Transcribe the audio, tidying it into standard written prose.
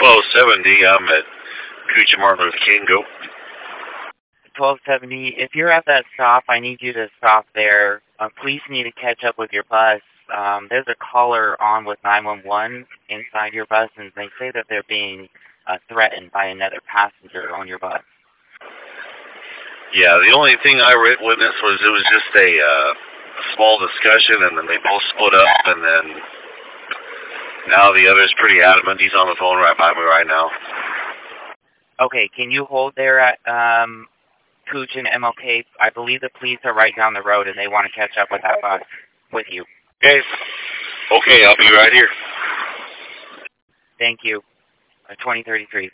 1270. I'm at Cooch and Martin Luther King. Go. 1270. If you're at that stop, I need you to stop there. Police need to catch up with your bus. There's a caller on with 911 inside your bus, and they say that they're being threatened by another passenger on your bus. Yeah, the only thing I witnessed was it was just a small discussion, and then they both split up, and then now the other's pretty adamant. He's on the phone right by me right now. Okay, can you hold there at Cooch and MLK? I believe the police are right down the road, and they want to catch up with that bus with you. Okay, I'll be right here. Thank you. 2033.